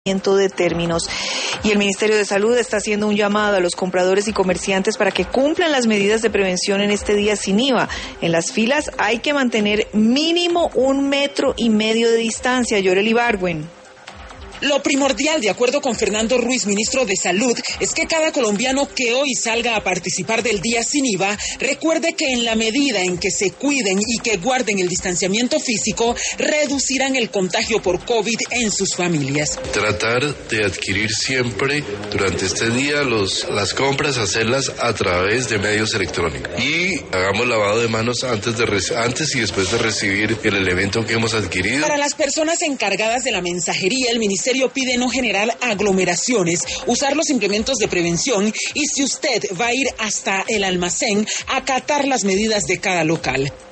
de términos. Y el Ministerio de Salud está haciendo un llamado a los compradores y comerciantes para que cumplan las medidas de prevención en este día sin IVA. En las filas hay que mantener mínimo 1,5 metros de distancia. Yoreli Barwen. Lo primordial, de acuerdo con Fernando Ruiz, ministro de Salud, es que cada colombiano que hoy salga a participar del día sin IVA recuerde que en la medida en que se cuiden y que guarden el distanciamiento físico, reducirán el contagio por COVID en sus familias. Tratar de adquirir siempre durante este día las compras, hacerlas a través de medios electrónicos. Y hagamos lavado de manos antes y después de recibir el elemento que hemos adquirido. Para las personas encargadas de la mensajería, el Ministerio pide no generar aglomeraciones, usar los implementos de prevención y si usted va a ir hasta el almacén, acatar las medidas de cada local.